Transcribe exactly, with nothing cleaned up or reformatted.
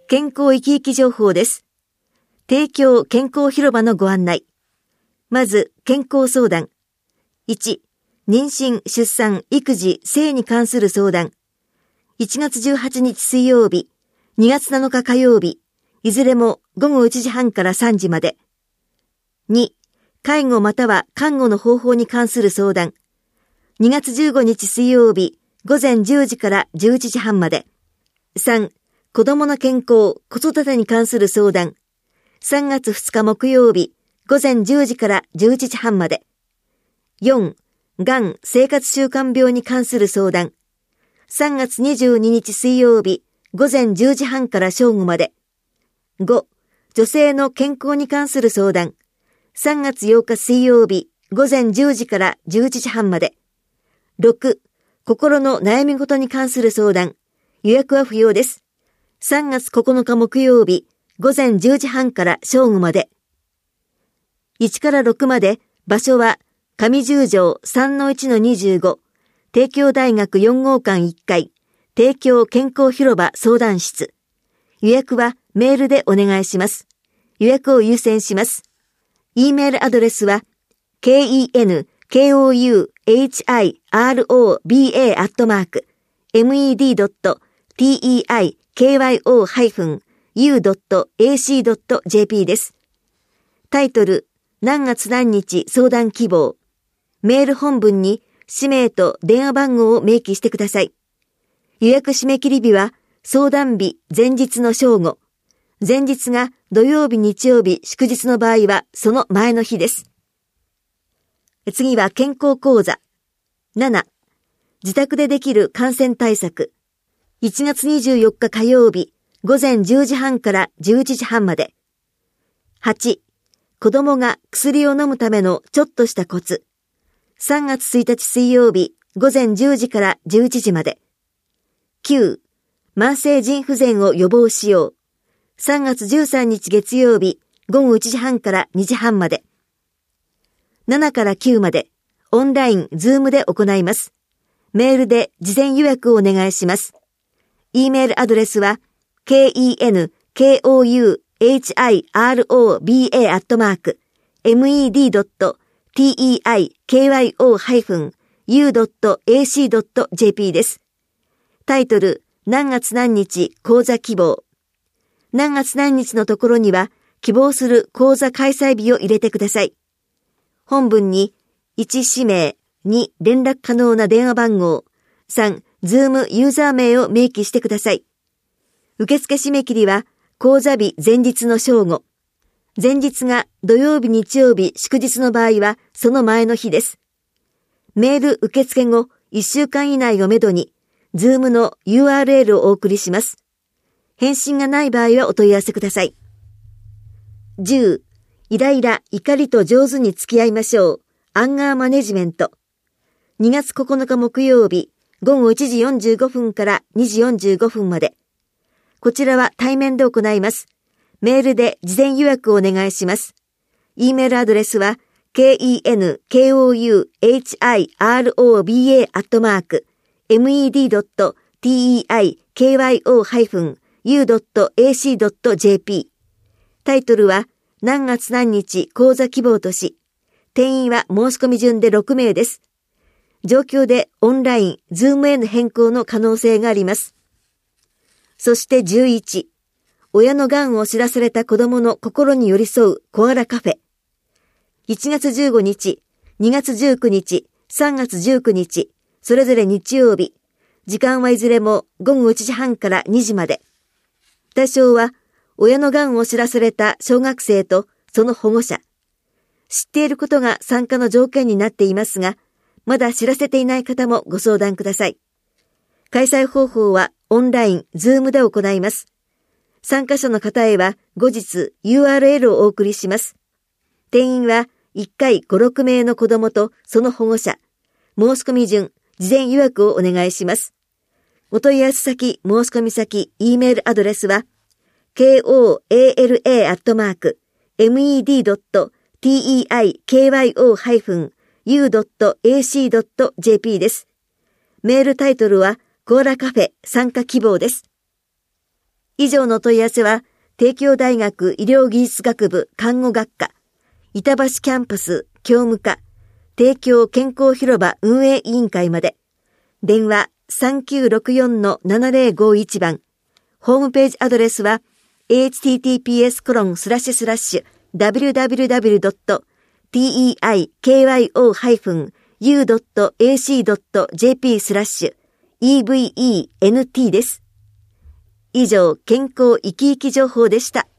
健康生き生き情報です。提供健康広場のご案内。まず、健康相談。いち、妊娠、出産、育児、性に関する相談。いちがつじゅうはちにち水曜日、にがつなのか火曜日、いずれもごごいちじはんからさんじまで。に、介護または看護の方法に関する相談。にがつじゅうごにち水曜日、ごぜんじゅうじからじゅういちじはんまで。さん、子供の健康、子育てに関する相談。さんがつふつか木曜日、ごぜんじゅうじからじゅういちじはんまで。よん、がん、生活習慣病に関する相談。さんがつにじゅうににち水曜日、ごぜんじゅうじはんから正午まで。ご、女性の健康に関する相談。さんがつようか水曜日、ごぜんじゅうじからじゅういちじはんまで。ろく、心の悩み事に関する相談。予約は不要です。さんがつここのか木曜日、ごぜんじゅうじはんから正午まで。いちからろくまで、場所は上十条 さんのいちのにじゅうご、帝京大学よんごうかんいっかい、帝京健康広場相談室。予約はメールでお願いします。予約を優先します。E メールアドレスは ケーイーエヌケーオーユーエイチアイアールオービーエー アットマーク メド ドット ティーイーアイケーワイオー ハイフン ユー ドット エーシー ドット ジェーピー です。タイトル、何月何日相談希望。メール本文に氏名と電話番号を明記してください。予約締め切り日は相談日前日の正午。前日が土曜日、日曜日、祝日の場合はその前の日です。次は健康講座。なな、自宅でできる感染対策。いちがつにじゅうよっか火曜日、ごぜんじゅうじはんからじゅういちじはんまで。はち、子供が薬を飲むためのちょっとしたコツ。さんがつついたち水曜日、ごぜんじゅうじからじゅういちじまで。きゅう、慢性腎不全を予防しよう。さんがつじゅうさんにち月曜日、ごごいちじはんからにじはんまで。ななからきゅうまで、オンライン、ズームで行います。メールで事前予約をお願いします。E メールアドレスは、ケーイーエヌケーオーユーエイチアイアールオービーエー アットマーク メド ドット ティーイーアイケーワイオー ハイフン ユー ドット エーシー ドット ジェーピー です。タイトル、何月何日講座希望。何月何日のところには希望する講座開催日を入れてください。本文にいち氏名、に連絡可能な電話番号、さんズームユーザー名を明記してください。受付締め切りは講座日前日の正午。前日が土曜日、日曜日、祝日の場合はその前の日です。メール受付後いっしゅうかん以内をめどに、ズームの ユーアールエル をお送りします。返信がない場合はお問い合わせください。じゅう、イライラ、怒りと上手に付き合いましょう。アンガーマネジメント。にがつここのか木曜日、ごごいちじよんじゅうごふんからにじよんじゅうごふんまで。こちらは対面で行います。メールで事前予約をお願いします。E メールアドレスは ケーイーエヌケーオーユーエイチアイアールオービーエー アットマーク メド ドット ティーイーアイケーワイオー ハイフン ユー ドット エーシー ドット ジェーピー。タイトルは何月何日講座希望とし、定員は申し込み順でろくめいです。状況でオンライン、ズームへの変更の可能性があります。そしてじゅういち、親のがんを知らされた子供の心に寄り添うコアラカフェ。いちがつじゅうごにち、にがつじゅうくにち、さんがつじゅうくにち、それぞれ日曜日。時間はいずれもごごいちじはんからにじまで。対象は、親のがんを知らされた小学生とその保護者。知っていることが参加の条件になっていますが、まだ知らせていない方もご相談ください。開催方法はオンライン、ズームで行います。参加者の方へは後日 ユーアールエル をお送りします。定員はいっかいご、ろくめいの子供とその保護者。申し込み順、事前予約をお願いします。お問い合わせ先、申し込み先、E メールアドレスは ケーオーエーエルエー アットマーク メド ドット ティーイーアイケーワイオー ハイフン ユー ドット エーシー ドット ジェーピー です。メールタイトルはコーラカフェ参加希望です。 以上の問い合わせは、帝京大学医療技術学部看護学科、板橋キャンパス教務課、帝京健康広場運営委員会まで。電話 さんきゅうろくよんのななぜろごいち 番。ホームページアドレスは エイチティーティーピーエスコロンスラッシュスラッシュダブリューダブリューダブリュードットティーイーアイケーワイオーハイフンユードットエーシードットジェーピースラッシュイーブイイーエヌティー です。以上、健康生き生き情報でした。